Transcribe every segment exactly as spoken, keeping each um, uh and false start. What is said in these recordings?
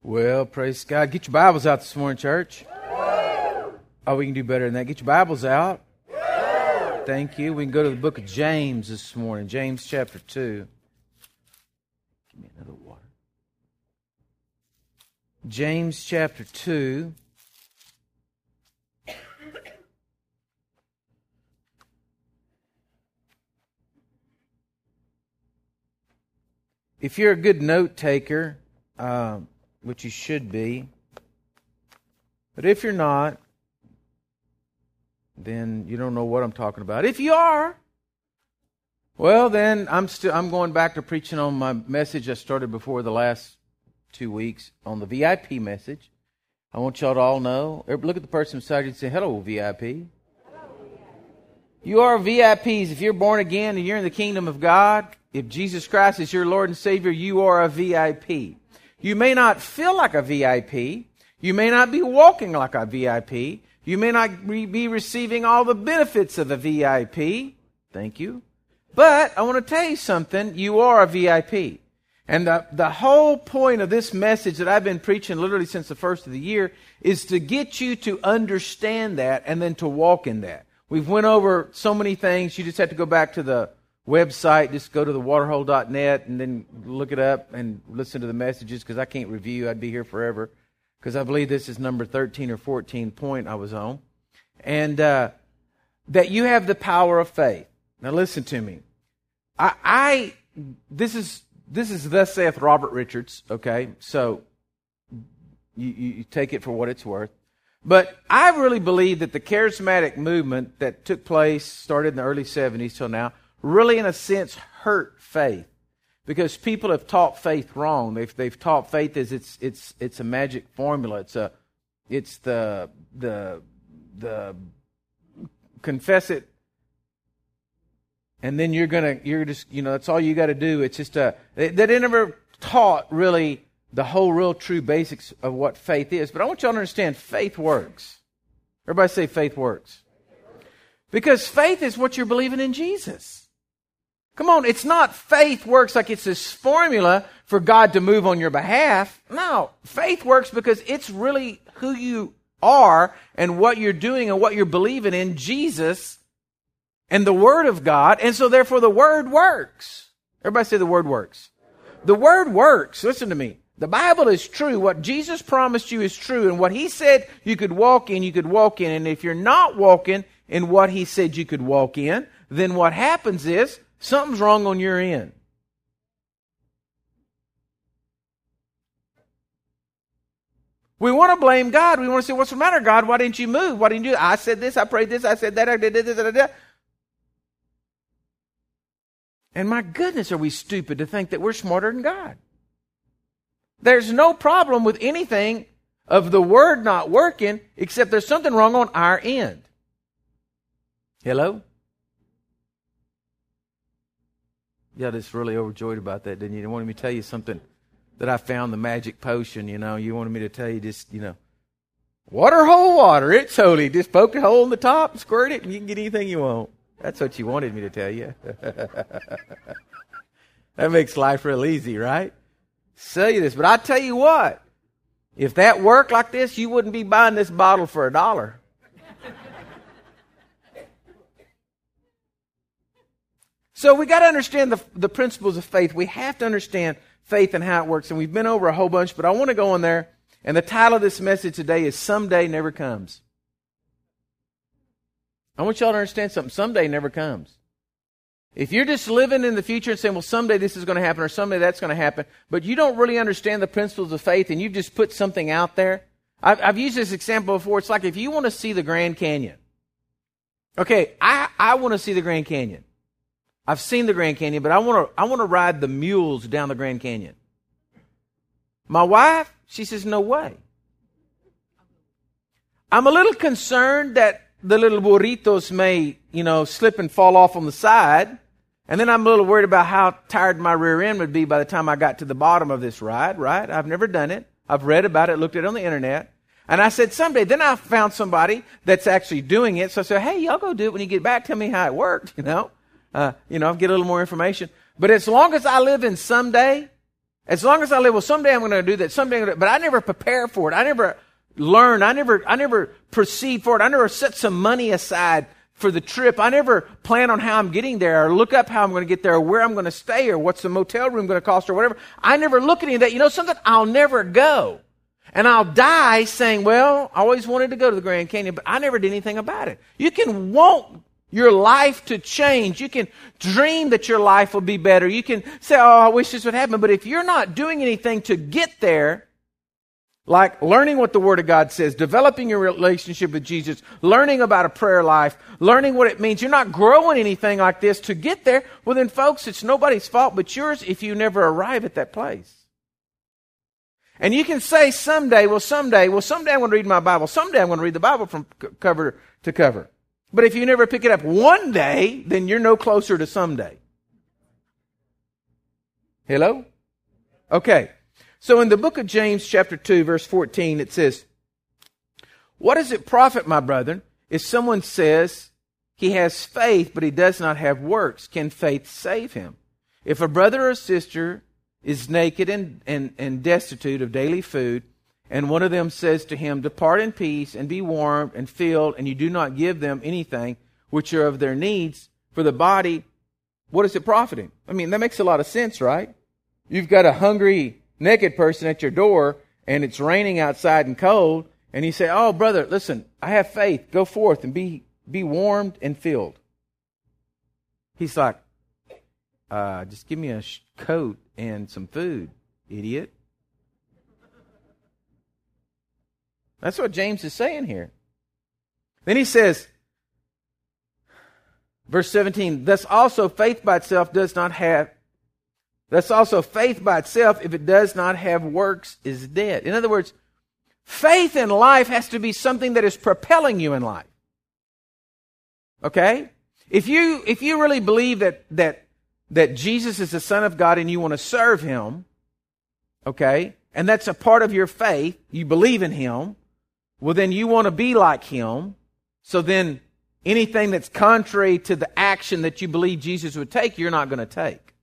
Well, praise God. Get your Bibles out this morning, church. Oh, we can do better than that. Get your Bibles out. Thank you. We can go to the book of James this morning. James chapter two. Give me another water. James chapter two. If you're a good note taker, um, which you should be, but if you're not, then you don't know what I'm talking about. If you are, well, then I'm still I'm going back to preaching on my message I started before the last two weeks on the V I P message. I want y'all to all know. Look at the person beside you and say, "Hello, V I P." You are V I Ps. If you're born again and you're in the kingdom of God, if Jesus Christ is your Lord and Savior, you are a V I P. You may not feel like a V I P. You may not be walking like a V I P. You may not be receiving all the benefits of a V I P. Thank you. But I want to tell you something. You are a V I P. And the, the whole point of this message that I've been preaching literally since the first of the year is to get you to understand that and then to walk in that. We've went over so many things. You just have to go back to the website. Just go to the waterhole dot net and then look it up and listen to the messages, because I can't review. I'd be here forever, because I believe this is number thirteen or fourteen point I was on. And uh, that you have the power of faith. Now listen to me. I, I this is this is thus saith Robert Richards. Okay, so you, you take it for what it's worth. But I really believe that the charismatic movement that took place, started in the early seventies till now, really in a sense hurt faith, because people have taught faith wrong. They've they've taught faith as it's it's it's a magic formula. It's a it's the the the confess it, and then you're gonna you're just you know that's all you got to do. It's just a they, they never taught really the whole real true basics of what faith is. But I want y'all to understand faith works. Everybody say faith works. Because faith is what you're believing in Jesus. Come on, it's not faith works like it's this formula for God to move on your behalf. No, faith works because it's really who you are and what you're doing and what you're believing in Jesus and the Word of God. And so therefore the Word works. Everybody say the Word works. The Word works. Listen to me. The Bible is true. What Jesus promised you is true. And what He said you could walk in, you could walk in. And if you're not walking in what He said you could walk in, then what happens is something's wrong on your end. We want to blame God. We want to say, what's the matter, God? Why didn't you move? Why didn't you do that? I said this, I prayed this, I said that, I did this, da, da, da. And my goodness, are we stupid to think that we're smarter than God? There's no problem with anything of the Word not working, except there's something wrong on our end. Hello? Yeah, just really overjoyed about that, didn't you? You wanted me to tell you something that I found, the magic potion, you know. You wanted me to tell you just, you know, water hole water, it's holy. Just poke a hole in the top and squirt it and you can get anything you want. That's what you wanted me to tell you. That makes life real easy, right? Sell you this. But I tell you what, if that worked like this, you wouldn't be buying this bottle for a dollar. So we got to understand the, the principles of faith. We have to understand faith and how it works. And we've been over a whole bunch, but I want to go on there. And the title of this message today is Someday Never Comes. I want y'all to understand something. Someday never comes. If you're just living in the future and saying, well, someday this is going to happen or someday that's going to happen, but you don't really understand the principles of faith and you've just put something out there. I've, I've used this example before. It's like if you want to see the Grand Canyon. Okay, I, I want to see the Grand Canyon. I've seen the Grand Canyon, but I want to I want to ride the mules down the Grand Canyon. My wife, she says, no way. I'm a little concerned that the little burritos may, you know, slip and fall off on the side. And then I'm a little worried about how tired my rear end would be by the time I got to the bottom of this ride, right? I've never done it. I've read about it, looked at it on the internet. And I said, someday. Then I found somebody that's actually doing it. So I said, hey, y'all go do it when you get back. Tell me how it worked, you know. Uh, you know, I'll get a little more information. But as long as I live in someday, As long as I live, well, someday I'm going to do that. Someday, I'm gonna, but I never prepare for it. I never learn. I never, I never proceed for it. I never set some money aside for the trip. I never plan on how I'm getting there or look up how I'm going to get there or where I'm going to stay or what's the motel room going to cost or whatever. I never look at any of that. You know something? I'll never go. And I'll die saying, well, I always wanted to go to the Grand Canyon, but I never did anything about it. You can want your life to change. You can dream that your life will be better. You can say, oh, I wish this would happen. But if you're not doing anything to get there, like learning what the Word of God says, developing your relationship with Jesus, learning about a prayer life, learning what it means, you're not growing anything like this to get there, well then, folks, it's nobody's fault but yours if you never arrive at that place. And you can say someday, well, someday, well, someday I'm going to read my Bible. Someday I'm going to read the Bible from c- cover to cover. But if you never pick it up one day, then you're no closer to someday. Hello? Okay. So in the book of James, chapter two, verse fourteen, it says, what does it profit, my brethren, if someone says he has faith, but he does not have works? Can faith save him? If a brother or sister is naked and, and, and destitute of daily food, and one of them says to him, depart in peace and be warmed and filled, and you do not give them anything which are of their needs for the body, what is it profiting? I mean, that makes a lot of sense, right? You've got a hungry, naked person at your door, and it's raining outside and cold, and you say, oh, brother, listen, I have faith. Go forth and be, be warmed and filled. He's like, uh, just give me a sh- coat and some food, idiot. That's what James is saying here. Then he says, verse seventeen, thus also faith by itself does not have, thus also faith by itself, if it does not have works, is dead. In other words, faith in life has to be something that is propelling you in life. Okay? If you, if you really believe that, that, that Jesus is the Son of God and you want to serve Him, okay, and that's a part of your faith, you believe in Him, well, then you want to be like Him. So then anything that's contrary to the action that you believe Jesus would take, you're not going to take.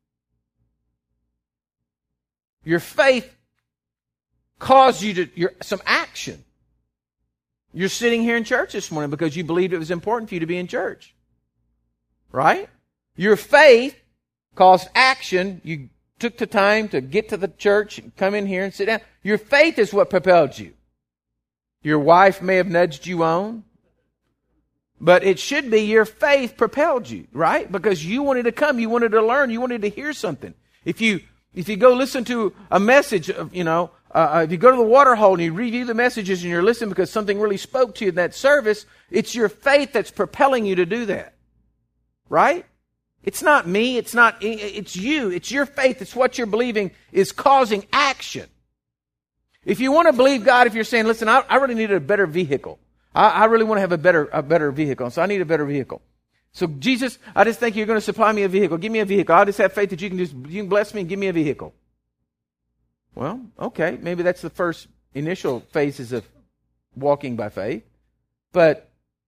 Your faith caused you to your, some action. You're sitting here in church this morning because you believed it was important for you to be in church. Right? Your faith caused action. You took the time to get to the church and come in here and sit down. Your faith is what propelled you. Your wife may have nudged you on, but it should be your faith propelled you, right? Because you wanted to come, you wanted to learn, you wanted to hear something. If you if you go listen to a message, of, you know, uh, if you go to the water hole and you review the messages and you're listening because something really spoke to you in that service, it's your faith that's propelling you to do that, right? It's not me, it's not, it's you, it's your faith, it's what you're believing is causing action. If you want to believe God, if you're saying, listen, I, I really need a better vehicle. I, I really want to have a better a better vehicle, so I need a better vehicle. So Jesus, I just think you're going to supply me a vehicle. Give me a vehicle. I just have faith that you can just you can bless me and give me a vehicle. Well, okay, maybe that's the first initial phases of walking by faith. But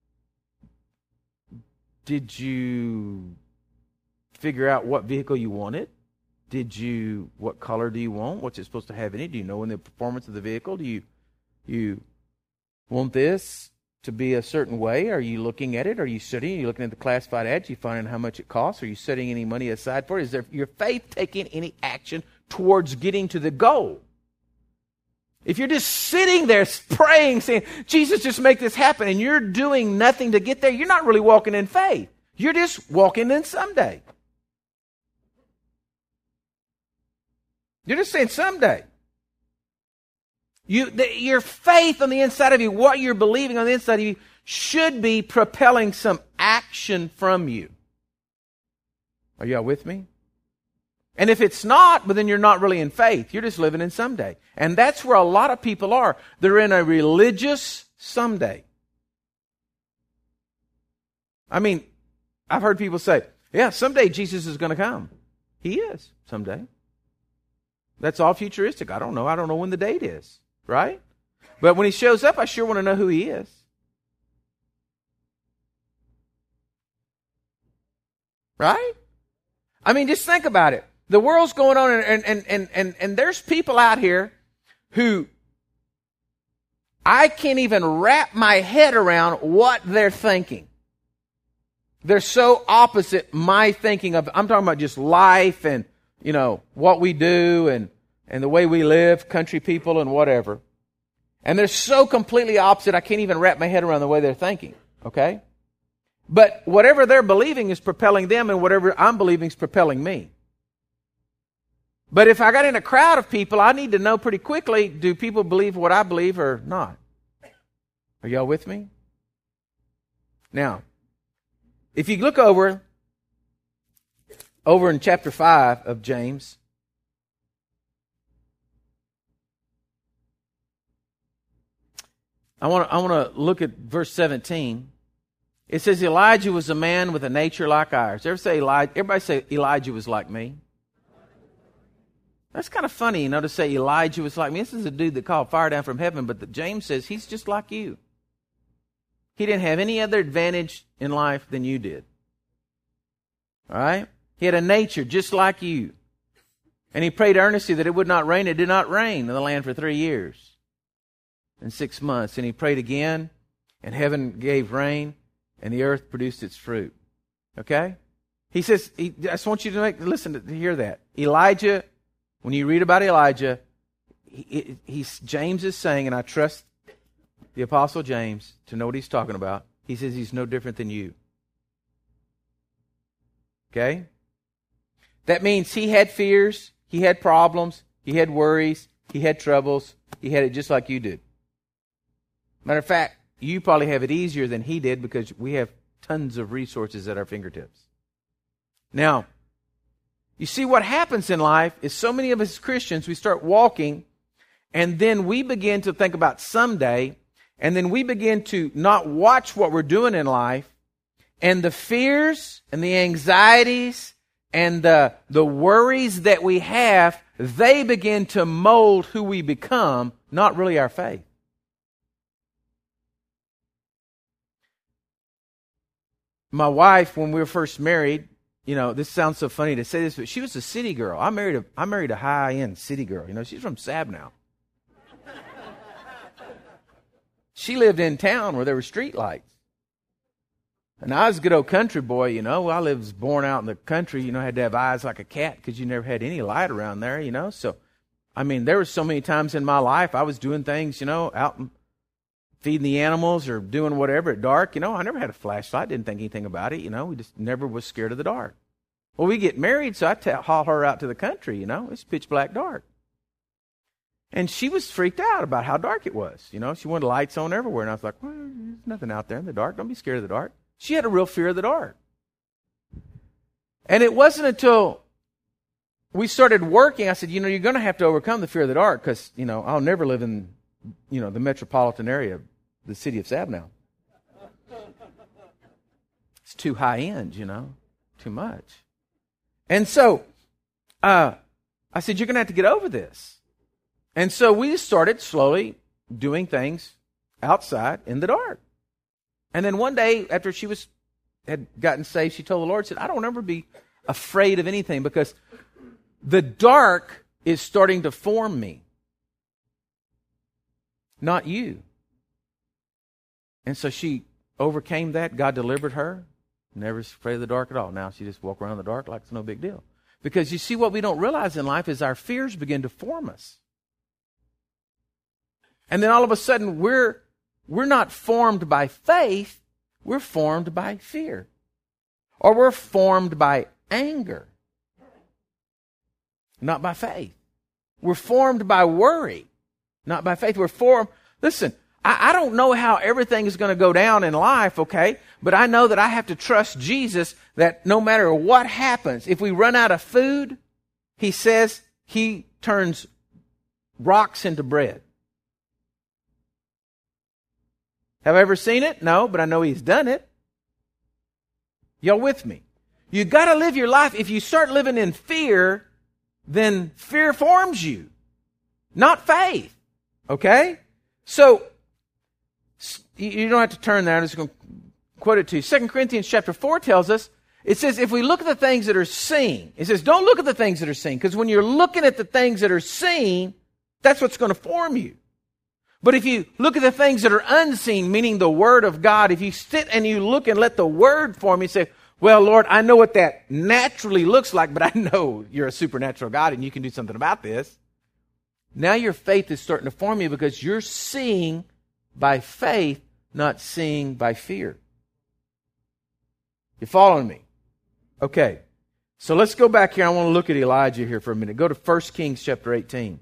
did you figure out what vehicle you wanted? Did you, what color do you want? What's it supposed to have in it? Do you know in the performance of the vehicle? Do you, you want this to be a certain way? Are you looking at it? Are you studying? Are you looking at the classified ads? Are you finding how much it costs? Are you setting any money aside for it? Is there your faith taking any action towards getting to the goal? If you're just sitting there praying, saying, Jesus, just make this happen, and you're doing nothing to get there, you're not really walking in faith. You're just walking in someday. You're just saying someday. You, the, your faith on the inside of you, what you're believing on the inside of you, should be propelling some action from you. Are y'all with me? And if it's not, well, then you're not really in faith. You're just living in someday. And that's where a lot of people are. They're in a religious someday. I mean, I've heard people say, yeah, someday Jesus is going to come. He is, someday. That's all futuristic. I don't know. I don't know when the date is, right? But when He shows up, I sure want to know who He is. Right? I mean, just think about it. The world's going on, and, and, and, and, and there's people out here who I can't even wrap my head around what they're thinking. They're so opposite my thinking of, I'm talking about just life and, you know, what we do and, and the way we live, country people and whatever. And they're so completely opposite, I can't even wrap my head around the way they're thinking, okay? But whatever they're believing is propelling them, and whatever I'm believing is propelling me. But if I got in a crowd of people, I need to know pretty quickly, do people believe what I believe or not? Are y'all with me? Now, if you look over, over in chapter five of James, I want to I want to look at verse seventeen. It says Elijah was a man with a nature like ours. Ever say Elijah? Everybody say Elijah was like me. That's kind of funny, you know, to say Elijah was like me. This is a dude that called fire down from heaven, but the, James says he's just like you. He didn't have any other advantage in life than you did. All right? He had a nature just like you. And he prayed earnestly that it would not rain. It did not rain in the land for three years and six months. And he prayed again, and heaven gave rain, and the earth produced its fruit. Okay? He says, he, I just want you to make, listen to, to hear that. Elijah, when you read about Elijah, he, he's, James is saying, and I trust the Apostle James to know what he's talking about. He says he's no different than you. Okay? That means he had fears, he had problems, he had worries, he had troubles, he had it just like you did. Matter of fact, you probably have it easier than he did because we have tons of resources at our fingertips. Now, you see what happens in life is so many of us Christians, we start walking and then we begin to think about someday, and then we begin to not watch what we're doing in life, and the fears and the anxieties and the, the worries that we have, they begin to mold who we become, not really our faith. My wife, when we were first married, you know, this sounds so funny to say this, but she was a city girl. I married a, I married a high-end city girl. You know, she's from Sabinal. She lived in town where there were street lights. And I was a good old country boy, you know. I lived, was born out in the country, you know, had to have eyes like a cat because you never had any light around there, you know. So, I mean, there were so many times in my life I was doing things, you know, out and feeding the animals or doing whatever at dark. You know, I never had a flashlight, didn't think anything about it, you know. We just never was scared of the dark. Well, we get married, so I t- haul her out to the country, you know. It's pitch black dark. And she was freaked out about how dark it was, you know. She wanted lights on everywhere. And I was like, well, there's nothing out there in the dark. Don't be scared of the dark. She had a real fear of the dark. And it wasn't until we started working, I said, you know, you're going to have to overcome the fear of the dark because, you know, I'll never live in, you know, the metropolitan area of the city of Sabinal. It's too high end, you know, too much. And so uh, I said, you're going to have to get over this. And so we started slowly doing things outside in the dark. And then one day, after she was had gotten saved, she told the Lord, said, I don't ever be afraid of anything because the dark is starting to form me, not you. And so she overcame that. God delivered her. Never afraid of the dark at all. Now she just walks around in the dark like it's no big deal. Because you see, what we don't realize in life is our fears begin to form us. And then all of a sudden, we're We're not formed by faith, we're formed by fear. Or we're formed by anger. Not by faith. We're formed by worry, not by faith. We're formed, listen, I, I don't know how everything is going to go down in life, okay? But I know that I have to trust Jesus that no matter what happens, if we run out of food, he says he turns rocks into bread. Have I ever seen it? No, but I know he's done it. Y'all with me? You got to live your life. If you start living in fear, then fear forms you, not faith. Okay? So, you don't have to turn there. I'm just going to quote it to you. Second Corinthians chapter four tells us It says if we look at the things that are seen, it says don't look at the things that are seen, because when you're looking at the things that are seen, that's what's going to form you. But if you look at the things that are unseen, meaning the Word of God, if you sit and you look and let the Word form you, say, well, Lord, I know what that naturally looks like, but I know you're a supernatural God and you can do something about this. Now your faith is starting to form you because you're seeing by faith, not seeing by fear. You following me? Okay. So let's go back here. I want to look at Elijah here for a minute. Go to First Kings chapter eighteen.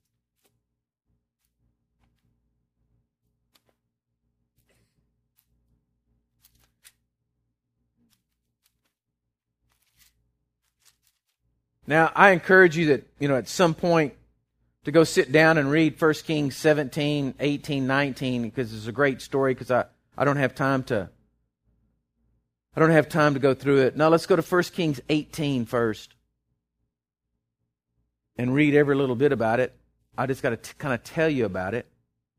Now, I encourage you that, you know, at some point to go sit down and read First Kings seventeen, eighteen, nineteen, because it's a great story, because I, I don't have time to I don't have time to go through it. Now, let's go to First Kings eighteen first and read every little bit about it. I just got to kind of tell you about it.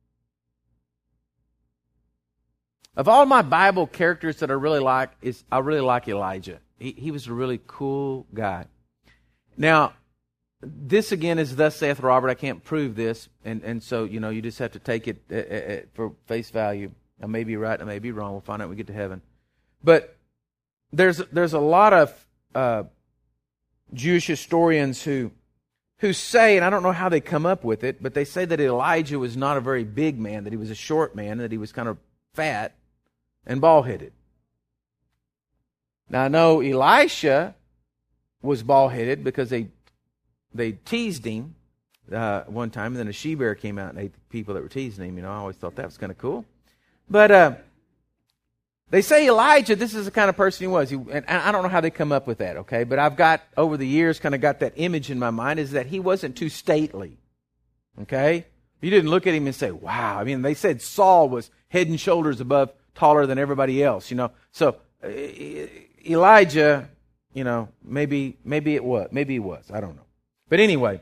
Of all my Bible characters that I really like, is I really like Elijah. He, he was a really cool guy. Now, this again is thus saith Robert. I can't prove this, and, and so, you know, you just have to take it uh, uh, for face value. I may be right, I may be wrong. We'll find out when we get to heaven. But there's there's a lot of uh, Jewish historians who who say, and I don't know how they come up with it, but they say that Elijah was not a very big man, that he was a short man, that he was kind of fat and bald-headed. Now, I know Elisha was bald-headed because they they teased him uh, one time, and then a she-bear came out and ate the people that were teasing him. You know, I always thought that was kind of cool. But uh, they say Elijah, this is the kind of person he was. He, and I don't know how they come up with that, okay? But I've got, over the years, kind of got that image in my mind, is that he wasn't too stately, okay? You didn't look at him and say, wow. I mean, they said Saul was head and shoulders above, taller than everybody else, you know? So uh, Elijah, you know, maybe maybe it was. Maybe he was. I don't know. But anyway,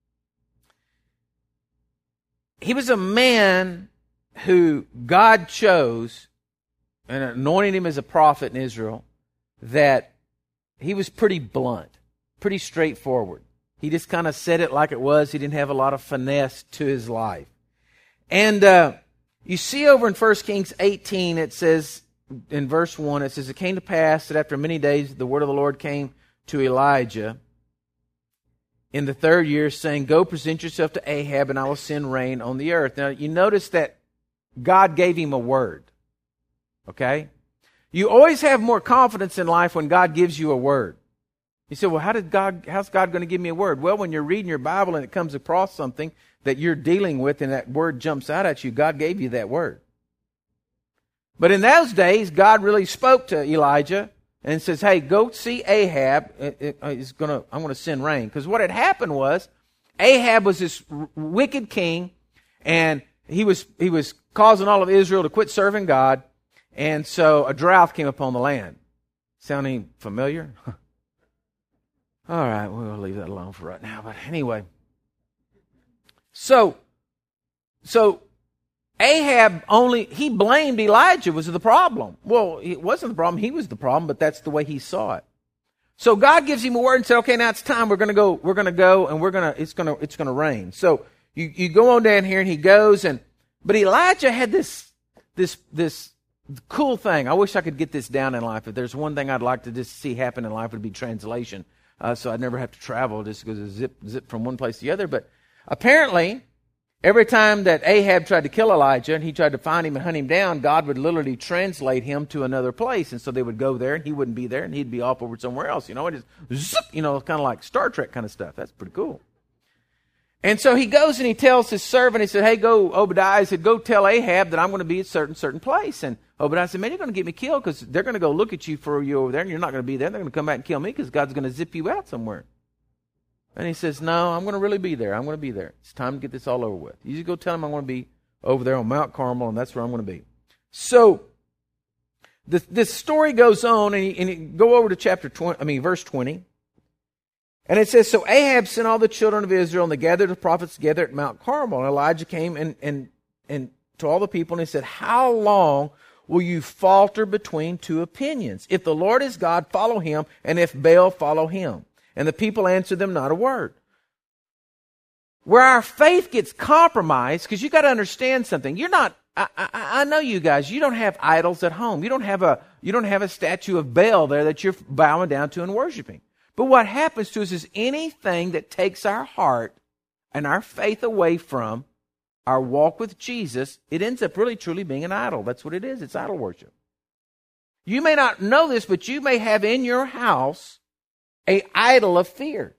he was a man who God chose and anointed him as a prophet in Israel, that he was pretty blunt, pretty straightforward. He just kind of said it like it was. He didn't have a lot of finesse to his life. And uh, you see over in First Kings eighteen, it says, in verse one, it says, it came to pass that after many days the word of the Lord came to Elijah in the third year, saying, go present yourself to Ahab, and I will send rain on the earth. Now, you notice that God gave him a word. Okay? You always have more confidence in life when God gives you a word. You say, well, how did God, how's God going to give me a word? Well, when you're reading your Bible and it comes across something that you're dealing with and that word jumps out at you, God gave you that word. But in those days, God really spoke to Elijah and says, hey, go see Ahab. It, it, it's gonna, I'm going to send rain. Because what had happened was, Ahab was this r- wicked king, and he was he was causing all of Israel to quit serving God, and so a drought came upon the land. Sounding familiar? All right, we'll leave that alone for right now. But anyway, so so Ahab only, he blamed Elijah was the problem. Well, it wasn't the problem. He was the problem, but that's the way he saw it. So God gives him a word and said, okay, now it's time. We're going to go, we're going to go and we're going to, it's going to, it's going to rain. So you, you go on down here and he goes and, but Elijah had this, this, this cool thing. I wish I could get this down in life. If there's one thing I'd like to just see happen in life, it would be translation. Uh, so I'd never have to travel, just go zip, zip from one place to the other. But apparently, every time that Ahab tried to kill Elijah and he tried to find him and hunt him down, God would literally translate him to another place. And so they would go there and he wouldn't be there and he'd be off over somewhere else. You know, it is zip, you know, kind of like Star Trek kind of stuff. That's pretty cool. And so he goes and he tells his servant, he said, hey, go, Obadiah, he said, go tell Ahab that I'm going to be at a certain, certain place. And Obadiah said, man, you're going to get me killed because they're going to go look at you for you over there and you're not going to be there. They're going to come back and kill me because God's going to zip you out somewhere. And he says, no, I'm going to really be there. I'm going to be there. It's time to get this all over with. You just go tell him I'm going to be over there on Mount Carmel, and that's where I'm going to be. So this, this story goes on, and, he, and he, go over to chapter twenty. I mean, verse twenty, and it says, so Ahab sent all the children of Israel, and they gathered the prophets together at Mount Carmel. And Elijah came and and and to all the people, and he said, how long will you falter between two opinions? If the Lord is God, follow him, and if Baal, follow him. And the people answered them not a word. Where our faith gets compromised, because you got to understand something. You're not, I, I, I know you guys, you don't have idols at home. You don't have a, you don't have a statue of Baal there that you're bowing down to and worshiping. But what happens to us is anything that takes our heart and our faith away from our walk with Jesus, it ends up really truly being an idol. That's what it is. It's idol worship. You may not know this, but you may have in your house an idol of fear.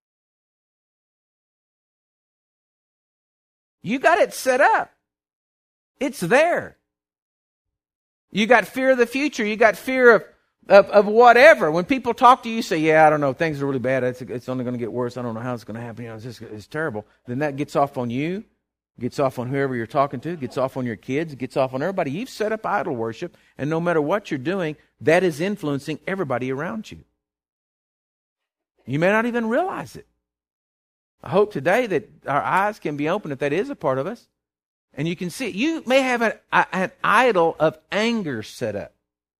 You got it set up. It's there. You got fear of the future. You got fear of, of, of whatever. When people talk to you, say, yeah, I don't know, things are really bad. It's, it's only going to get worse. I don't know how it's going to happen. You know, it's, just, it's terrible. Then that gets off on you, gets off on whoever you're talking to, gets off on your kids, gets off on everybody. You've set up idol worship, and no matter what you're doing, that is influencing everybody around you. You may not even realize it. I hope today that our eyes can be open if that is a part of us. And you can see it. You may have an, an idol of anger set up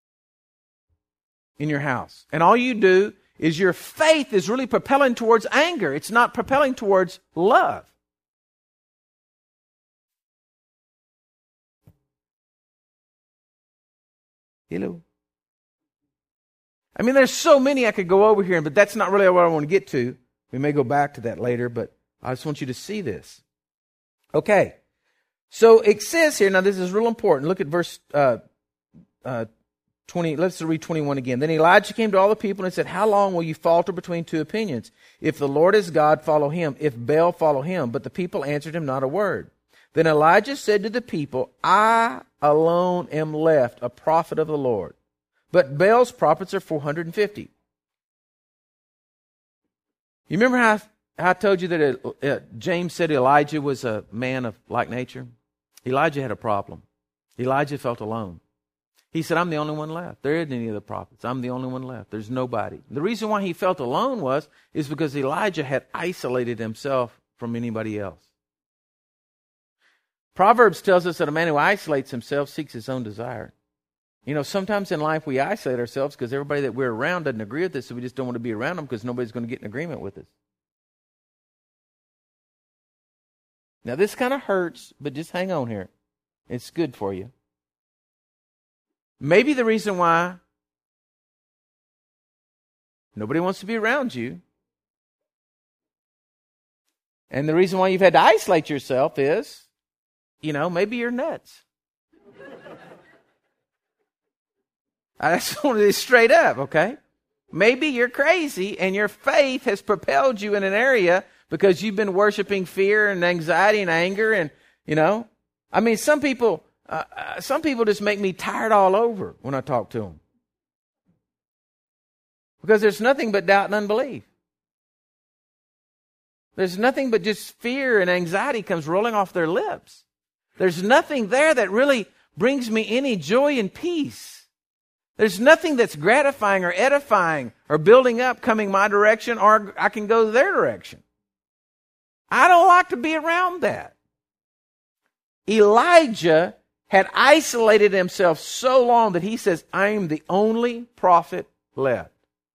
in your house. And all you do is your faith is really propelling towards anger. It's not propelling towards love. Hello. I mean, there's so many I could go over here, but that's not really what I want to get to. We may go back to that later, but I just want you to see this. Okay. So it says here, now this is real important. Look at verse uh, uh, twenty. Let's read twenty-one again. Then Elijah came to all the people and said, how long will you falter between two opinions? If the Lord is God, follow him. If Baal, follow him. But the people answered him not a word. Then Elijah said to the people, I alone am left, a prophet of the Lord. But Baal's prophets are four hundred fifty. You remember how I, how I told you that it, uh, James said Elijah was a man of like nature? Elijah had a problem. Elijah felt alone. He said, I'm the only one left. There isn't any other prophets. I'm the only one left. There's nobody. The reason why he felt alone was is because Elijah had isolated himself from anybody else. Proverbs tells us that a man who isolates himself seeks his own desire. You know, sometimes in life we isolate ourselves because everybody that we're around doesn't agree with us, so we just don't want to be around them because nobody's going to get in agreement with us. Now, this kind of hurts, but just hang on here. It's good for you. Maybe the reason why nobody wants to be around you, and the reason why you've had to isolate yourself is, you know, maybe you're nuts. I just want to be straight up, okay? Maybe you're crazy and your faith has propelled you in an area because you've been worshiping fear and anxiety and anger and, you know. I mean, some people, uh, uh, some people just make me tired all over when I talk to them. Because there's nothing but doubt and unbelief. There's nothing but just fear and anxiety comes rolling off their lips. There's nothing there that really brings me any joy and peace. There's nothing that's gratifying or edifying or building up coming my direction, or I can go their direction. I don't like to be around that. Elijah had isolated himself so long that he says, I am the only prophet left.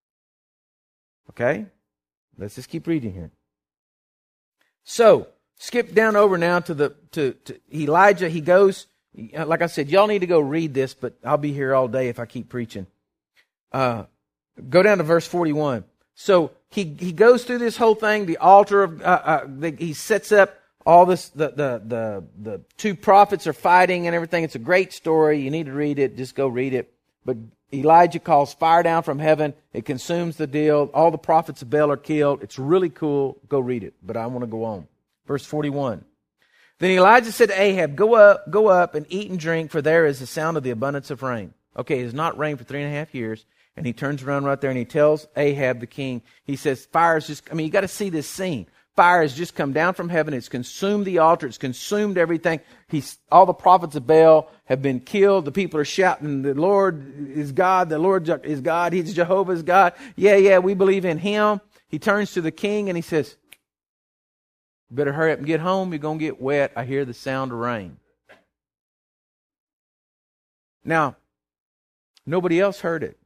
Okay? Let's just keep reading here. So, skip down over now to the to, to Elijah. He goes, like I said, y'all need to go read this, but I'll be here all day if I keep preaching. Uh, go down to verse forty-one. So he he goes through this whole thing. The altar of uh, uh, the, he sets up all this. The, the the the two prophets are fighting and everything. It's a great story. You need to read it. Just go read it. But Elijah calls fire down from heaven. It consumes the deal. All the prophets of Baal are killed. It's really cool. Go read it. But I want to go on. Verse forty-one. Then Elijah said to Ahab, Go up, go up and eat and drink, for there is the sound of the abundance of rain. Okay, it has not rained for three and a half years. And he turns around right there and he tells Ahab the king, he says, fire is just, I mean, you got to see this scene. Fire has just come down from heaven. It's consumed the altar. It's consumed everything. He's, all the prophets of Baal have been killed. The people are shouting, the Lord is God. The Lord is God. He's Jehovah's God. Yeah, yeah, we believe in him. He turns to the king and he says, better hurry up and get home. You're going to get wet. I hear the sound of rain. Now, nobody else heard it.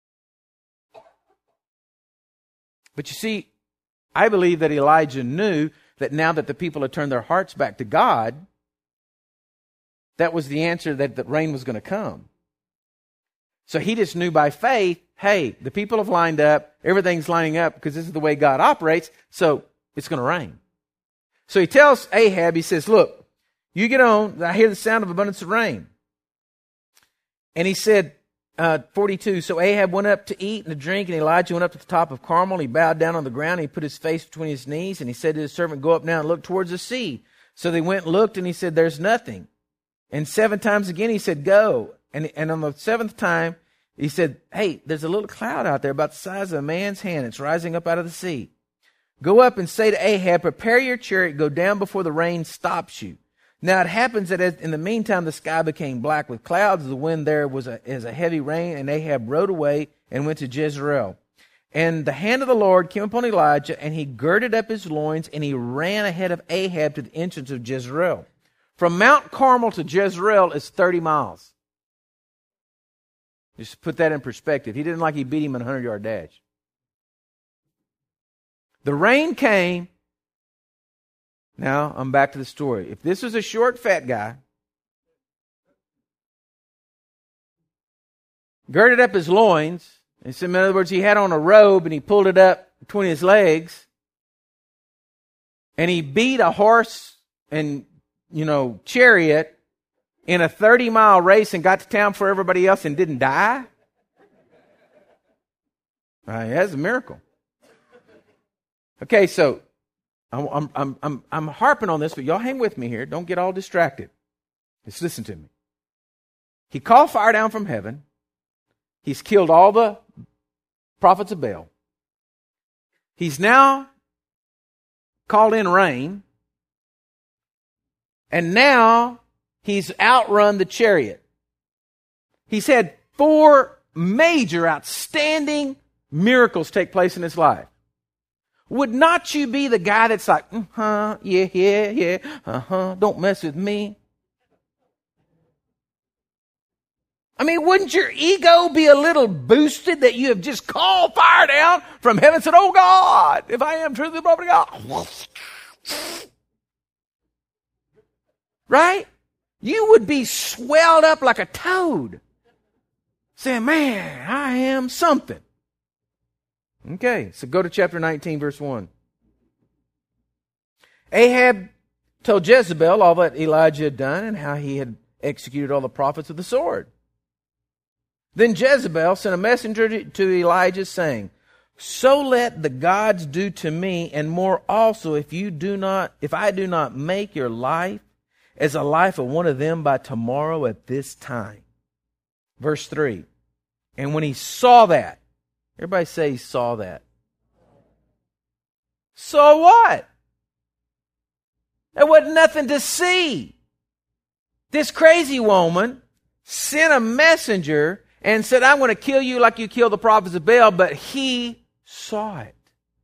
But you see, I believe that Elijah knew that now that the people had turned their hearts back to God, that was the answer, that the rain was going to come. So he just knew by faith, hey, the people have lined up, everything's lining up because this is the way God operates, so it's going to rain. So he tells Ahab, he says, look, you get on, I hear the sound of abundance of rain. And he said, uh, forty-two, so Ahab went up to eat and to drink, and Elijah went up to the top of Carmel, and he bowed down on the ground, and he put his face between his knees, and he said to his servant, go up now and look towards the sea. So they went and looked, and he said, there's nothing. And seven times again he said, go. And, and on the seventh time, he said, hey, there's a little cloud out there about the size of a man's hand. It's rising up out of the sea. Go up and say to Ahab, prepare your chariot, go down before the rain stops you. Now it happens that as, in the meantime the sky became black with clouds. The wind there was a, is a heavy rain, and Ahab rode away and went to Jezreel. And the hand of the Lord came upon Elijah, and he girded up his loins, and he ran ahead of Ahab to the entrance of Jezreel. From Mount Carmel to Jezreel is thirty miles. Just put that in perspective. He didn't like he beat him in a hundred-yard dash. The rain came. Now, I'm back to the story. If this was a short, fat guy, girded up his loins, and so in other words, he had on a robe and he pulled it up between his legs, and he beat a horse and, you know, chariot in a thirty-mile race and got to town for everybody else and didn't die, uh, that's a miracle. Okay, so I'm, I'm, I'm, I'm harping on this, but y'all hang with me here. Don't get all distracted. Just listen to me. He called fire down from heaven. He's killed all the prophets of Baal. He's now called in rain. And now he's outrun the chariot. He's had four major, outstanding miracles take place in his life. Would not you be the guy that's like, uh-huh, yeah, yeah, yeah, uh-huh, don't mess with me? I mean, wouldn't your ego be a little boosted that you have just called fire down from heaven and said, oh God, if I am truly the prophet of God? Right? You would be swelled up like a toad, saying, man, I am something. Okay, so go to chapter nineteen, verse one. Ahab told Jezebel all that Elijah had done and how he had executed all the prophets with the sword. Then Jezebel sent a messenger to Elijah saying, so let the gods do to me, and more also, if you do not, if I do not make your life as a life of one of them by tomorrow at this time. Verse three. And when he saw that, everybody say he saw that. So what? There wasn't nothing to see. This crazy woman sent a messenger and said, I'm going to kill you like you killed the prophets of Baal, but he saw it.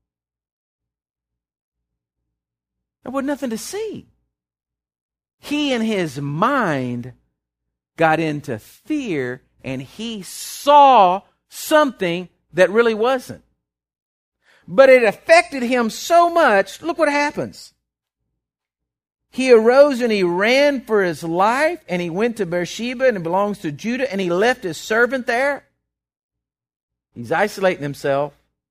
There was nothing to see. He in his mind got into fear, and he saw something that really wasn't. But it affected him so much. Look what happens. He arose and he ran for his life, and he went to Beersheba, and it belongs to Judah, and he left his servant there. He's isolating himself.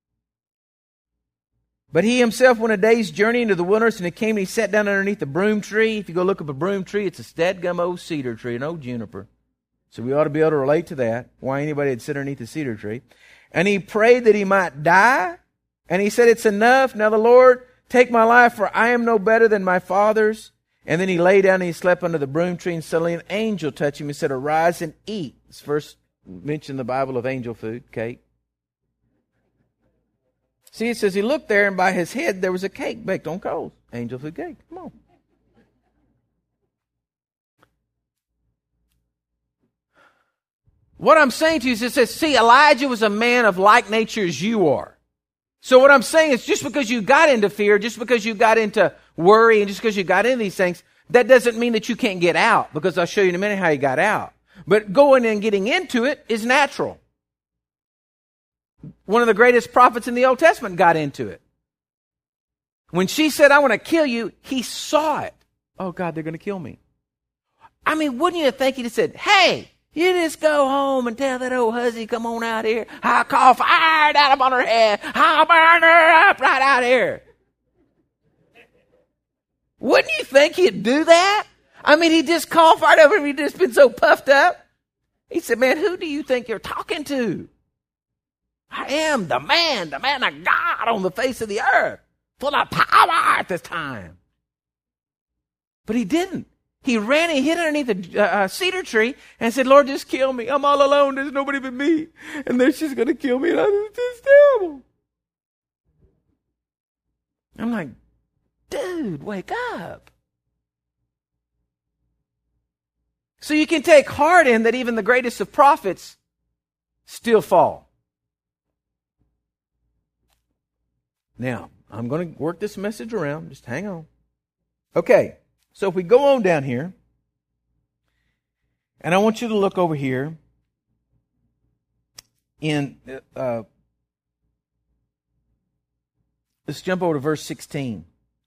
But he himself went a day's journey into the wilderness, and he came and he sat down underneath the broom tree. If you go look up a broom tree, it's a steadgum old cedar tree, an old juniper. So we ought to be able to relate to that, why anybody would sit underneath the cedar tree. And he prayed that he might die. And he said, it's enough. Now the Lord, take my life, for I am no better than my fathers. And then he lay down and he slept under the broom tree, and suddenly an angel touched him and said, arise and eat. It's first mentioned in the Bible of angel food, cake. See, it says he looked there, and by his head there was a cake baked on coals. Angel food cake. Come on. What I'm saying to you is it says, see, Elijah was a man of like nature as you are. So what I'm saying is just because you got into fear, just because you got into worry, and just because you got into these things, that doesn't mean that you can't get out, because I'll show you in a minute how he got out. But going and getting into it is natural. One of the greatest prophets in the Old Testament got into it. When she said, I want to kill you, he saw it. Oh, God, they're going to kill me. I mean, wouldn't you think he'd have said, hey, you just go home and tell that old hussy, come on out here. I'll call fire down upon her head. I'll burn her up right out here. Wouldn't you think he'd do that? I mean, he just called fire over him. He'd just been so puffed up. He said, man, who do you think you're talking to? I am the man, the man of God on the face of the earth, full of power at this time. But he didn't. He ran and hid underneath a uh, cedar tree and said, Lord, just kill me. I'm all alone. There's nobody but me. And then she's going to kill me. And I was just terrible. I'm like, dude, wake up. So you can take heart in that even the greatest of prophets still fall. Now, I'm going to work this message around. Just hang on. Okay, so if we go on down here, and I want you to look over here in, uh, let's jump over to verse sixteen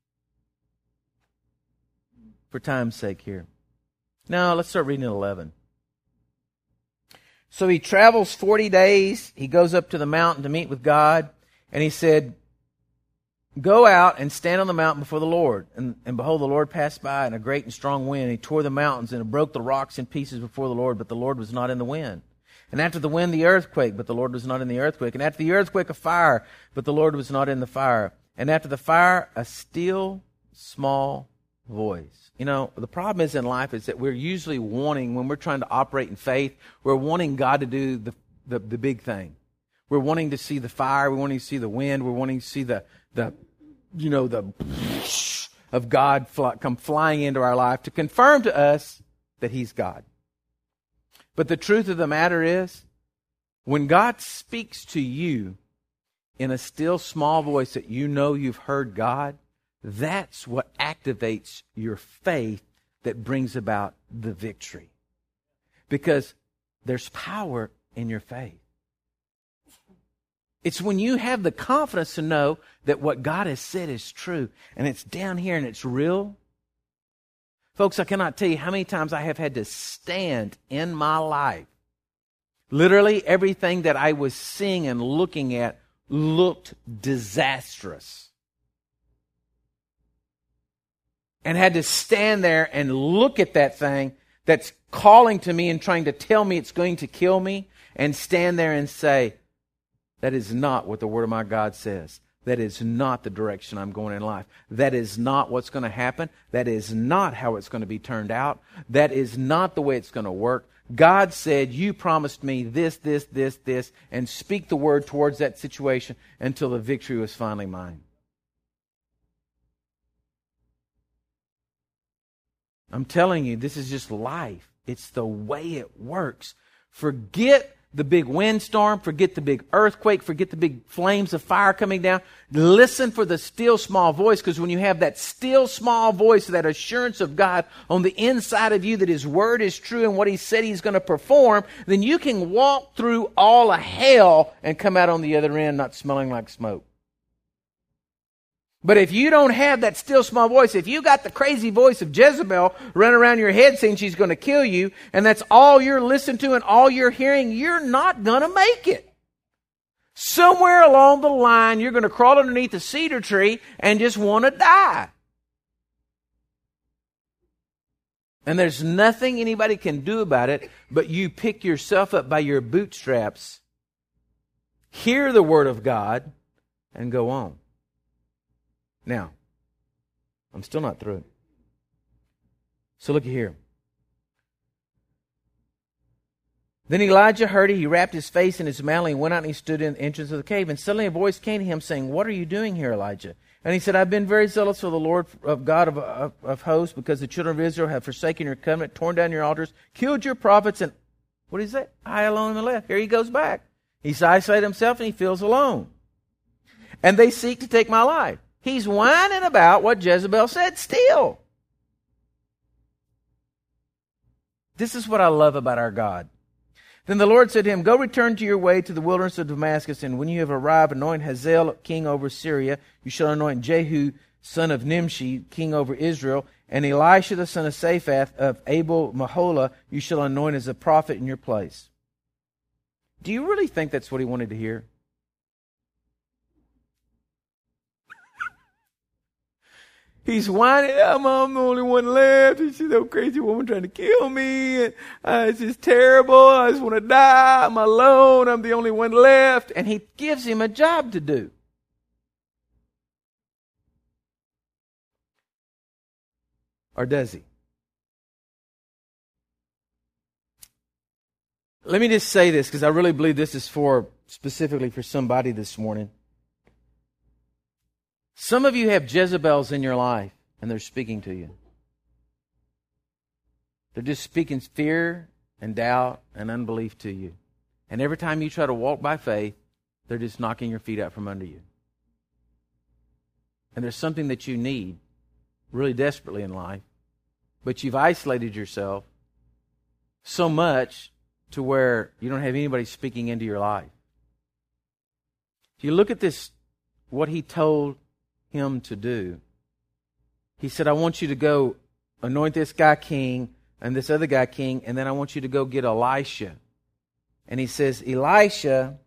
for time's sake here. Now, let's start reading at eleven. So he travels forty days. He goes up to the mountain to meet with God. And he said, go out and stand on the mountain before the Lord. And, and behold, the Lord passed by in a great and strong wind. He tore the mountains and broke the rocks in pieces before the Lord, but the Lord was not in the wind. And after the wind, the earthquake, but the Lord was not in the earthquake. And after the earthquake, a fire, but the Lord was not in the fire. And after the fire, a still small voice. You know, the problem is in life is that we're usually wanting, when we're trying to operate in faith, we're wanting God to do the, the, the big thing. We're wanting to see the fire. We're wanting to see the wind. We're wanting to see the, the you know, the of God fly, come flying into our life to confirm to us that He's God. But the truth of the matter is, when God speaks to you in a still small voice that you know you've heard God, that's what activates your faith that brings about the victory. Because there's power in your faith. It's when you have the confidence to know that what God has said is true and it's down here and it's real. Folks, I cannot tell you how many times I have had to stand in my life. Literally everything that I was seeing and looking at looked disastrous. And had to stand there and look at that thing that's calling to me and trying to tell me it's going to kill me, and stand there and say, that is not what the Word of my God says. That is not the direction I'm going in life. That is not what's going to happen. That is not how it's going to be turned out. That is not the way it's going to work. God said, you promised me this, this, this, this, and speak the word towards that situation until the victory was finally mine. I'm telling you, this is just life. It's the way it works. Forget the big windstorm, forget the big earthquake, forget the big flames of fire coming down. Listen for the still small voice, because when you have that still small voice, that assurance of God on the inside of you that His Word is true and what He said He's going to perform, then you can walk through all of hell and come out on the other end not smelling like smoke. But if you don't have that still small voice, if you got the crazy voice of Jezebel running around your head saying she's going to kill you, and that's all you're listening to and all you're hearing, you're not going to make it. Somewhere along the line, you're going to crawl underneath a cedar tree and just want to die. And there's nothing anybody can do about it, but you pick yourself up by your bootstraps, hear the Word of God, and go on. Now, I'm still not through. So look here. Then Elijah heard it. He wrapped his face in his mantle. He went out and he stood in the entrance of the cave. And suddenly a voice came to him saying, what are you doing here, Elijah? And he said, I've been very zealous for the Lord of God of, of, of hosts, because the children of Israel have forsaken your covenant, torn down your altars, killed your prophets, and what is that? I alone am left. Here he goes back. He's isolated himself and he feels alone. And they seek to take my life. He's whining about what Jezebel said still. This is what I love about our God. Then the Lord said to him, go return to your way to the wilderness of Damascus, and when you have arrived, anoint Hazael king over Syria. You shall anoint Jehu son of Nimshi king over Israel, and Elisha the son of Shaphat of Abel Maholah you shall anoint as a prophet in your place. Do you really think that's what he wanted to hear? He's whining, I'm, I'm the only one left. And she's that crazy woman trying to kill me. And, uh, it's just terrible. I just want to die. I'm alone. I'm the only one left. And he gives him a job to do. Or does he? Let me just say this, because I really believe this is for specifically for somebody this morning. Some of you have Jezebels in your life, and they're speaking to you. They're just speaking fear and doubt and unbelief to you. And every time you try to walk by faith, they're just knocking your feet out from under you. And there's something that you need really desperately in life, but you've isolated yourself so much to where you don't have anybody speaking into your life. If you look at this, what he told him to do, he said, I want you to go anoint this guy king and this other guy king, and then I want you to go get Elisha. And he says, Elisha,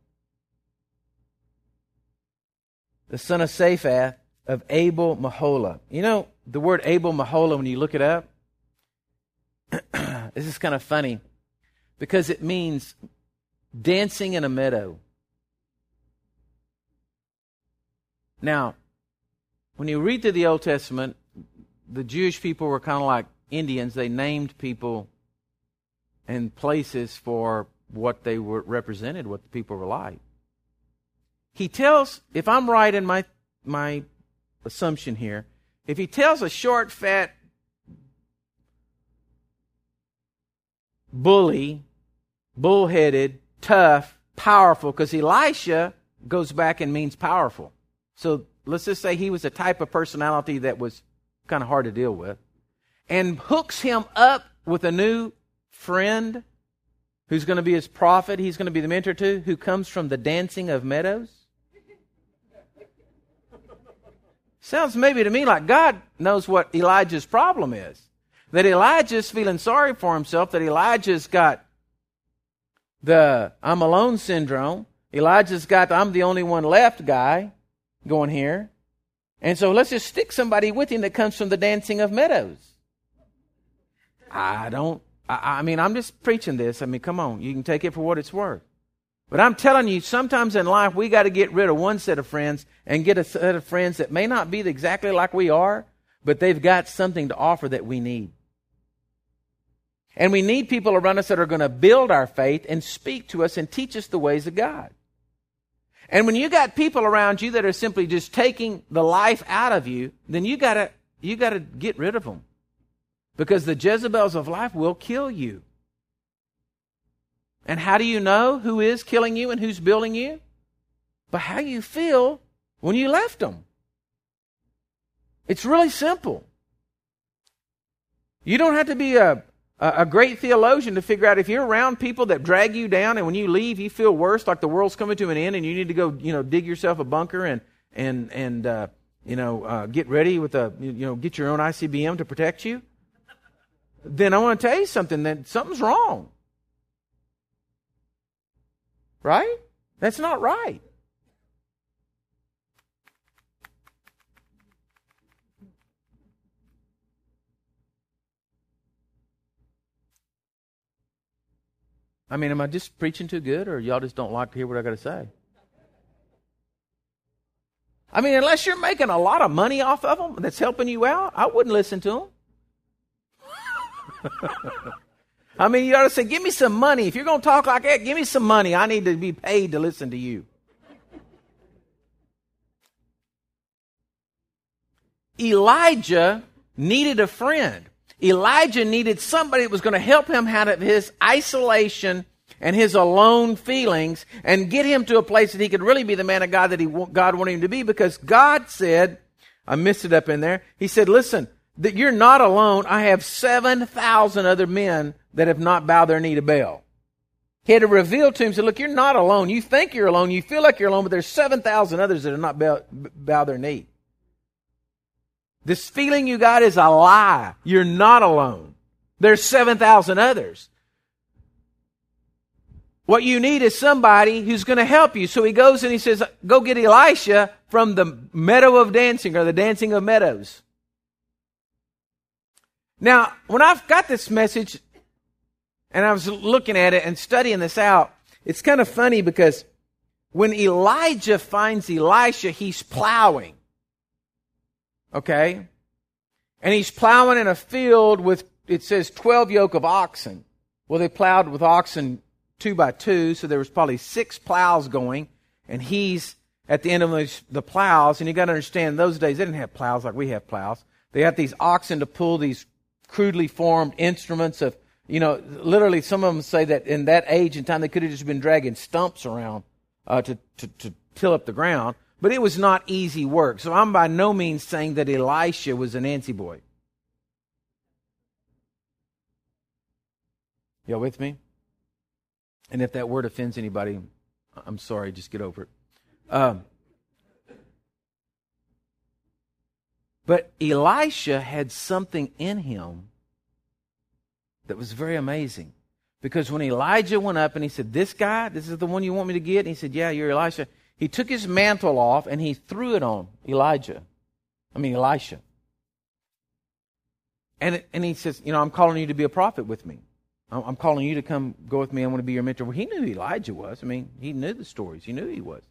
the son of Shaphat of Abel Maholah. You know, the word Abel Maholah, when you look it up, this is kind of funny because it means dancing in a meadow. Now, when you read through the Old Testament, the Jewish people were kind of like Indians. They named people and places for what they were represented, what the people were like. He tells, if I'm right in my my assumption here, if he tells a short, fat bully, bullheaded, tough, powerful, because Elisha goes back and means powerful. So let's just say he was a type of personality that was kind of hard to deal with, and hooks him up with a new friend who's going to be his prophet, he's going to be the mentor to, who comes from the dancing of meadows. Sounds maybe to me like God knows what Elijah's problem is. That Elijah's feeling sorry for himself, that Elijah's got the I'm alone syndrome. Elijah's got the I'm the only one left guy going here. And so let's just stick somebody with him that comes from the dancing of meadows. I don't, I, I mean, I'm just preaching this. I mean, come on, you can take it for what it's worth. But I'm telling you, sometimes in life, we got to get rid of one set of friends and get a set of friends that may not be exactly like we are, but they've got something to offer that we need. And we need people around us that are going to build our faith and speak to us and teach us the ways of God. And when you got people around you that are simply just taking the life out of you, then you got to you got to get rid of them. Because the Jezebels of life will kill you. And how do you know who is killing you and who's building you? By how you feel when you left them. It's really simple. You don't have to be a a great theologian to figure out if you're around people that drag you down and when you leave you feel worse, like the world's coming to an end and you need to go, you know, dig yourself a bunker and and and uh, you know uh, get ready with a you know get your own I C B M to protect you. Then I want to tell you something, that something's wrong. Right? That's not right. I mean, am I just preaching too good, or y'all just don't like to hear what I got to say? I mean, unless you're making a lot of money off of them that's helping you out, I wouldn't listen to them. I mean, you ought to say, give me some money. If you're going to talk like that, give me some money. I need to be paid to listen to you. Elijah needed a friend. Elijah needed somebody that was going to help him out of his isolation and his alone feelings and get him to a place that he could really be the man of God that he God wanted him to be, because God said, I missed it up in there, he said, listen, that you're not alone. I have seven thousand other men that have not bowed their knee to Baal. He had to reveal to him, say, look, you're not alone. You think you're alone. You feel like you're alone, but there's seven thousand others that have not bow, bow their knee. This feeling you got is a lie. You're not alone. There's seven thousand others. What you need is somebody who's going to help you. So he goes and he says, go get Elisha from the meadow of dancing, or the dancing of meadows. Now, when I've got this message and I was looking at it and studying this out, it's kind of funny because when Elijah finds Elisha, he's plowing. Okay? And he's plowing in a field with, it says, twelve yoke of oxen. Well, they plowed with oxen two by two, so there was probably six plows going, and he's at the end of those, the plows. And you got to understand, those days they didn't have plows like we have plows. They had these oxen to pull these crudely formed instruments of, you know, literally some of them say that in that age and time they could have just been dragging stumps around uh, to, to to till up the ground. But it was not easy work. So I'm by no means saying that Elisha was a Nancy boy. Y'all with me? And if that word offends anybody, I'm sorry, just get over it. Um, but Elisha had something in him that was very amazing. Because when Elijah went up and he said, this guy, this is the one you want me to get? And he said, yeah, you're Elisha. He took his mantle off and he threw it on Elijah. I mean, Elisha. And, and he says, you know, I'm calling you to be a prophet with me. I'm calling you to come go with me. I want to be your mentor. Well, he knew who Elijah was. I mean, he knew the stories. He knew who he was.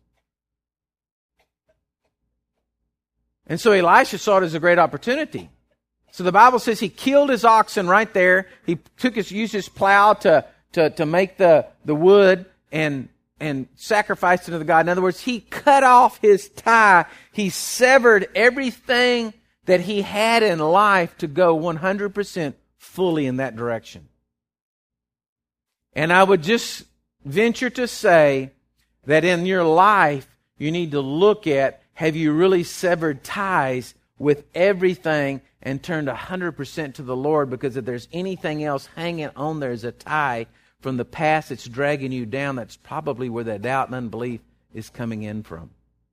And so Elisha saw it as a great opportunity. So the Bible says he killed his oxen right there. He took his, used his plow to, to, to make the, the wood and, and sacrificed it to the God. In other words, he cut off his tie. He severed everything that he had in life to go one hundred percent fully in that direction. And I would just venture to say that in your life, you need to look at, have you really severed ties with everything and turned one hundred percent to the Lord? Because if there's anything else hanging on there as a tie from the past that's dragging you down, that's probably where that doubt and unbelief is coming in from.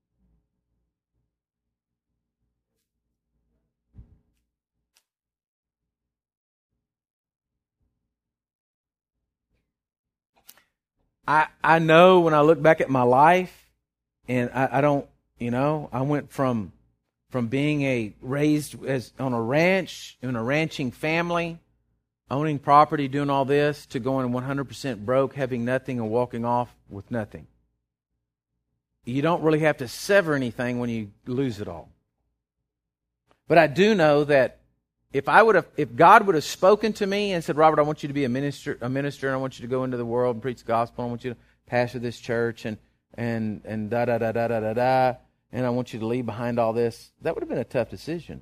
I, I know when I look back at my life, and I, I don't, you know, I went from from being a raised as on a ranch, in a ranching family, owning property, doing all this, to going one hundred percent broke, having nothing, and walking off with nothing. You don't really have to sever anything when you lose it all. But I do know that if I would have, if God would have spoken to me and said, Robert, I want you to be a minister, a minister, and I want you to go into the world and preach the gospel, I want you to pastor this church, and and and da da da da da da da, and I want you to leave behind all this, that would have been a tough decision.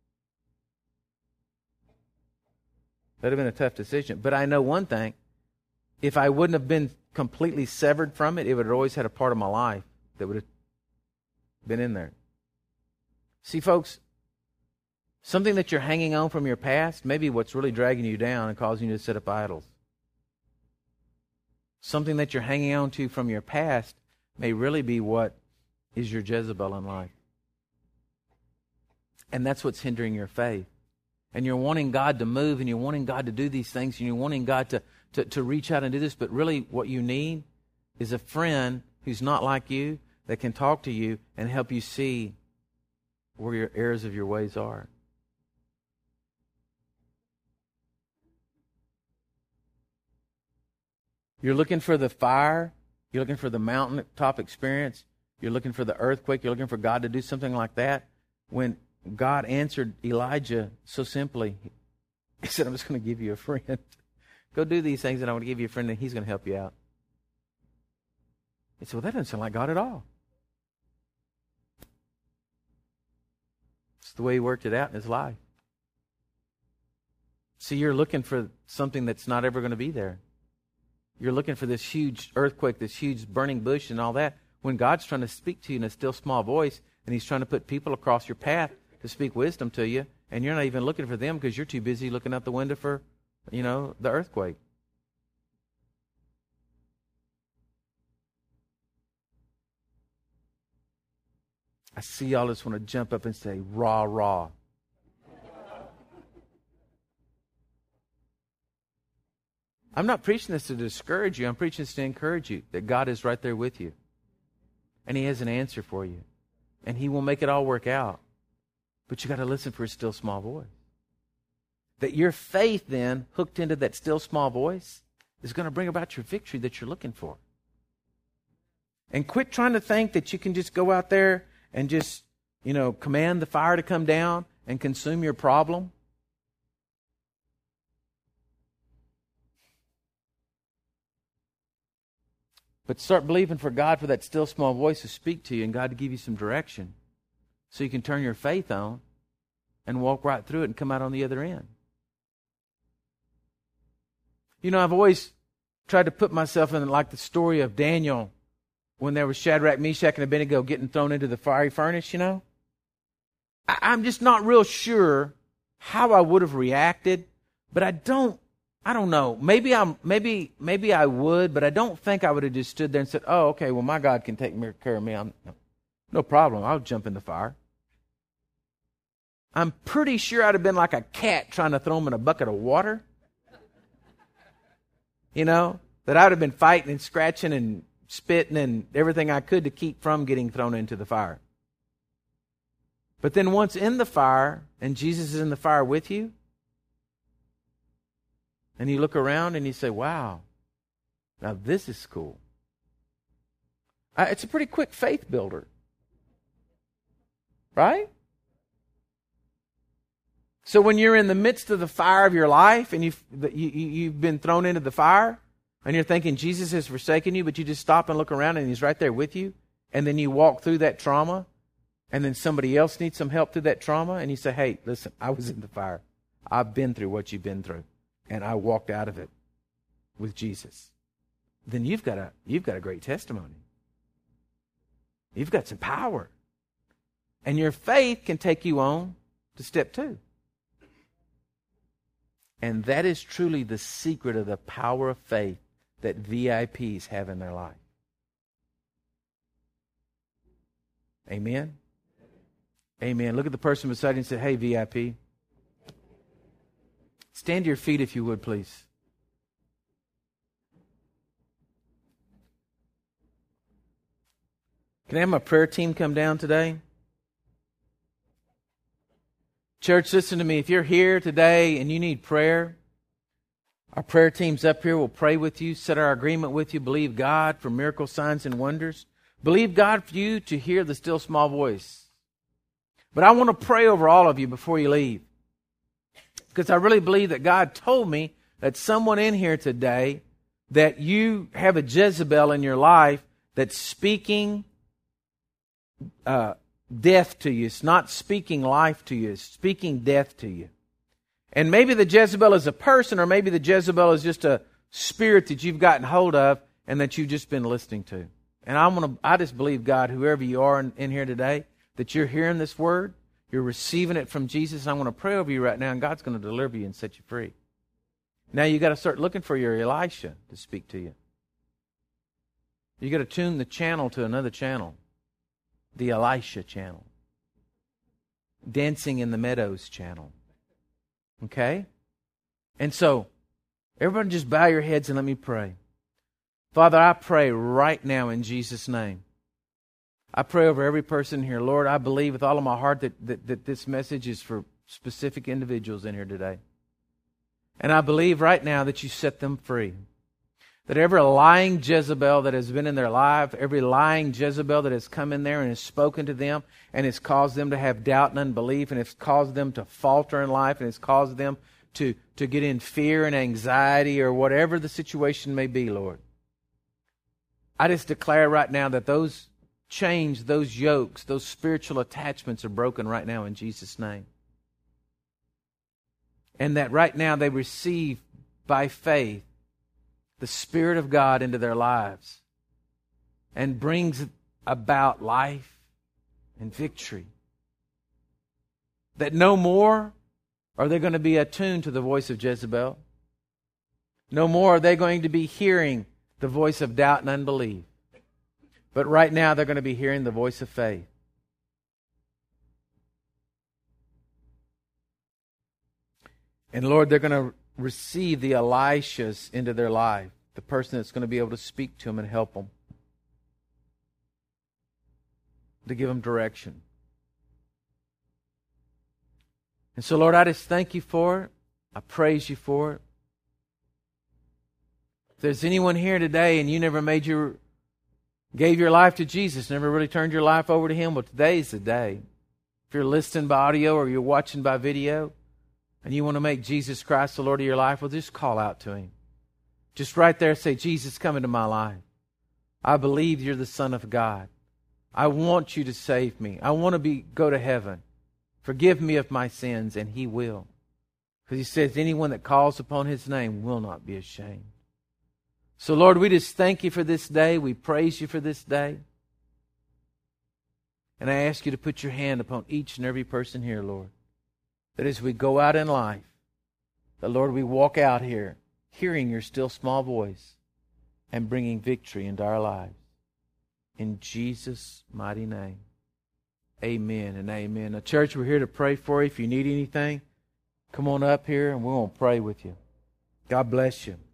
That would have been a tough decision. But I know one thing: if I wouldn't have been completely severed from it, it would have always had a part of my life that would have been in there. See, folks, something that you're hanging on from your past, maybe what's really dragging you down and causing you to set up idols. Something that you're hanging on to from your past may really be what is your Jezebel in life. And that's what's hindering your faith. And you're wanting God to move, and you're wanting God to do these things, and you're wanting God to, to, to reach out and do this, but really what you need is a friend who's not like you that can talk to you and help you see where your errors of your ways are. You're looking for the fire. You're looking for the mountaintop experience. You're looking for the earthquake. You're looking for God to do something like that. When God answered Elijah so simply, He said, I'm just going to give you a friend. Go do these things, and I'm going to give you a friend, and He's going to help you out. He said, well, that doesn't sound like God at all. It's the way He worked it out in His life. See, you're looking for something that's not ever going to be there. You're looking for this huge earthquake, this huge burning bush and all that, when God's trying to speak to you in a still small voice, and He's trying to put people across your path to speak wisdom to you and you're not even looking for them because you're too busy looking out the window for, you know, the earthquake. I see y'all just want to jump up and say, rah, rah. I'm not preaching this to discourage you. I'm preaching this to encourage you that God is right there with you. And He has an answer for you. And He will make it all work out. But you got to listen for His still small voice. That your faith then, hooked into that still small voice, is going to bring about your victory that you're looking for. And quit trying to think that you can just go out there and just, you know, command the fire to come down and consume your problem. But start believing for God for that still small voice to speak to you and God to give you some direction so you can turn your faith on and walk right through it and come out on the other end. You know, I've always tried to put myself in like the story of Daniel when there was Shadrach, Meshach, and Abednego getting thrown into the fiery furnace, you know. I, I'm just not real sure how I would have reacted, but I don't I don't know. Maybe I'm. Maybe maybe I would, but I don't think I would have just stood there and said, "Oh, okay. Well, my God can take care of me. I'm no, no problem. I'll jump in the fire." I'm pretty sure I'd have been like a cat trying to throw him in a bucket of water. You know, that I would have been fighting and scratching and spitting and everything I could to keep from getting thrown into the fire. But then once in the fire, and Jesus is in the fire with you. And you look around and you say, wow, now this is cool. Uh, it's a pretty quick faith builder. Right? So when you're in the midst of the fire of your life and you've, you, you've been thrown into the fire and you're thinking Jesus has forsaken you, but you just stop and look around and He's right there with you. And then you walk through that trauma and then somebody else needs some help through that trauma and you say, hey, listen, I was in the fire. I've been through what you've been through. And I walked out of it with Jesus. Then you've got a you've got a great testimony. You've got some power. And your faith can take you on to step two. And that is truly the secret of the power of faith that V I Ps have in their life. Amen? Amen. Look at the person beside you and say, hey, V I P. Stand to your feet if you would, please. Can I have my prayer team come down today? Church, listen to me. If you're here today and you need prayer, our prayer team's up here. We'll pray with you, set our agreement with you, believe God for miracle signs and wonders. Believe God for you to hear the still small voice. But I want to pray over all of you before you leave. Because I really believe that God told me that someone in here today, that you have a Jezebel in your life that's speaking uh, death to you. It's not speaking life to you. It's speaking death to you. And maybe the Jezebel is a person, or maybe the Jezebel is just a spirit that you've gotten hold of and that you've just been listening to. And I want to, I just believe, God, whoever you are in, in here today, that you're hearing this word. You're receiving it from Jesus. I want to pray over you right now, and God's going to deliver you and set you free. Now you got to start looking for your Elisha to speak to you. You got to tune the channel to another channel, the Elisha channel, Dancing in the Meadows channel. Okay? And so, everybody just bow your heads and let me pray. Father, I pray right now in Jesus' name. I pray over every person here. Lord, I believe with all of my heart that, that, that this message is for specific individuals in here today. And I believe right now that you set them free. That every lying Jezebel that has been in their life, every lying Jezebel that has come in there and has spoken to them and has caused them to have doubt and unbelief and has caused them to falter in life and has caused them to, to get in fear and anxiety or whatever the situation may be, Lord. I just declare right now that those chains, those yokes, those spiritual attachments are broken right now in Jesus' name. And that right now they receive by faith the Spirit of God into their lives and brings about life and victory. That no more are they going to be attuned to the voice of Jezebel. No more are they going to be hearing the voice of doubt and unbelief. But right now they're going to be hearing the voice of faith. And Lord, they're going to receive the Elishas into their life, the person that's going to be able to speak to them and help them, to give them direction. And so, Lord, I just thank you for it. I praise you for it. If there's anyone here today and you never made your, gave your life to Jesus, never really turned your life over to Him, well, today's the day. If you're listening by audio or you're watching by video and you want to make Jesus Christ the Lord of your life, well, just call out to Him. Just right there say, Jesus, come into my life. I believe you're the Son of God. I want you to save me. I want to be go to heaven. Forgive me of my sins, and He will. Because He says, anyone that calls upon His name will not be ashamed. So, Lord, we just thank you for this day. We praise you for this day. And I ask you to put your hand upon each and every person here, Lord. That as we go out in life, that, Lord, we walk out here hearing your still small voice and bringing victory into our lives. In Jesus' mighty name. Amen and amen. Now, church, we're here to pray for you. If you need anything, come on up here and we're going to pray with you. God bless you.